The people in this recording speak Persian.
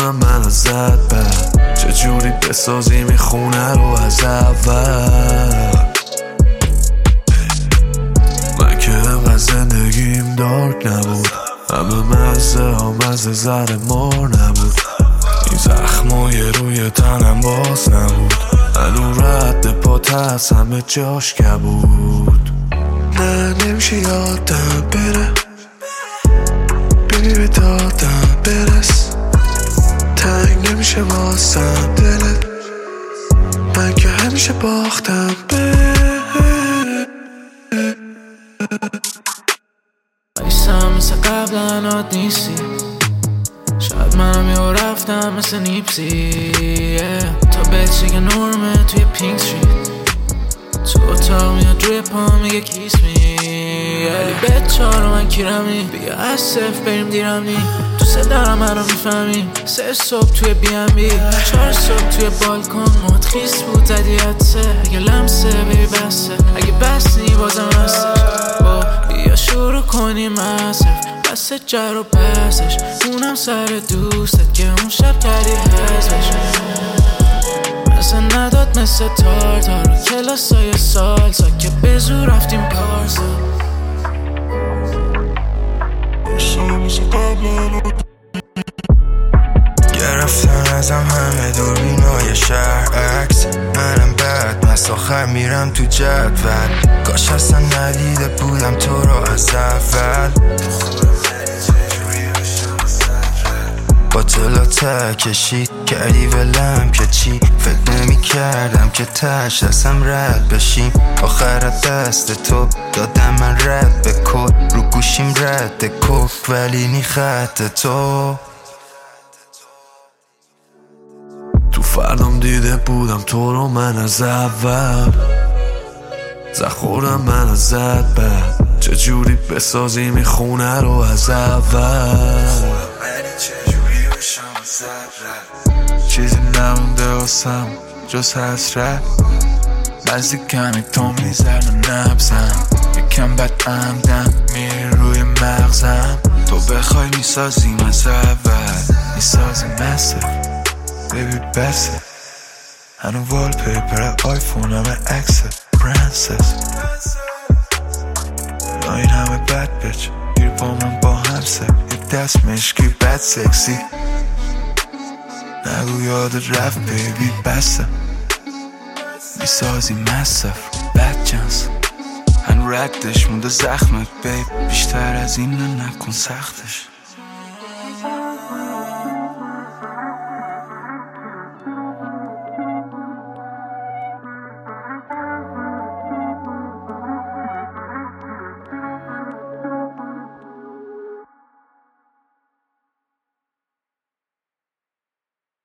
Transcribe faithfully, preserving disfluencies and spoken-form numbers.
خورم من ازت بعد چجوری بسازیم این خونه رو از اول. من که انقدر زندگیم دارک نبود، همه مزه ها مزه زر مار نبود، این زخمای روی تنم باز نبود، هنو رد پات از همه جاش کبود. نه نمیشه یادم بره ببی به دادم برس، تنگ نمیشه واسم دلت، من که همیشه باختم به نیستم مثل قبلا عاد نیستی، شاید منم یه رفتم مثل نیپسی yeah. تا بهت چگه نورمه توی پینک استریت، تو اتاق میاد روی پا میگه کیس می ولی به چارو من کیرمی، بیا از صف بریم دیرمی، تو سه دارم منو میفهمی، سه صبح توی بی ام بی، چهار صبح توی بالکن مات خیس بود زدی حدسه، اگه لمسه بیبی بسته، اگه بس نی بازم هسته با بیا شروع کنیم اصف بس جر و بسش، اونم سر دوستت که اون شب کردی حزبش، مثل نداد مثل تار تار کلاسای سالسا که به زور رفتیم پارسا. گرفتن ازم همه دوربینای شهر عکس منم بعد مست آخر میرم تو جدول، کاش اصلا ندیده بودم تو رو از اول، با طلا کشید کردی ولم که چی، فکر نمی کردم که تش دستم رد بشیم، آخر دست تو دادم من رد به کل، رو گوشیم رد کوک ولی نی خط تو. تو فردام دیده بودم تو رو من از اول، زخورم من ازت بعد چجوری بسازیم این خونه رو از اول. چیزی نمونده واسم جز حسرت، نزدیکمی تو میزن و نبزم، یکم بد عمدم میری روی مغزم، تو بخوای میسازیم از اول، میسازیم مثل بیبی بسه، هنو وال پیپر آیفون همه عکست پرنسس، لا این همه بد بچ گیر با من با همسه، یک دست مشکی بد سکسی، نگو یادت رفت بیبی بسه، میسازی مصف بد جنس، هنو ردش مونده زخمت بیب، بیشتر از این نکن سختش.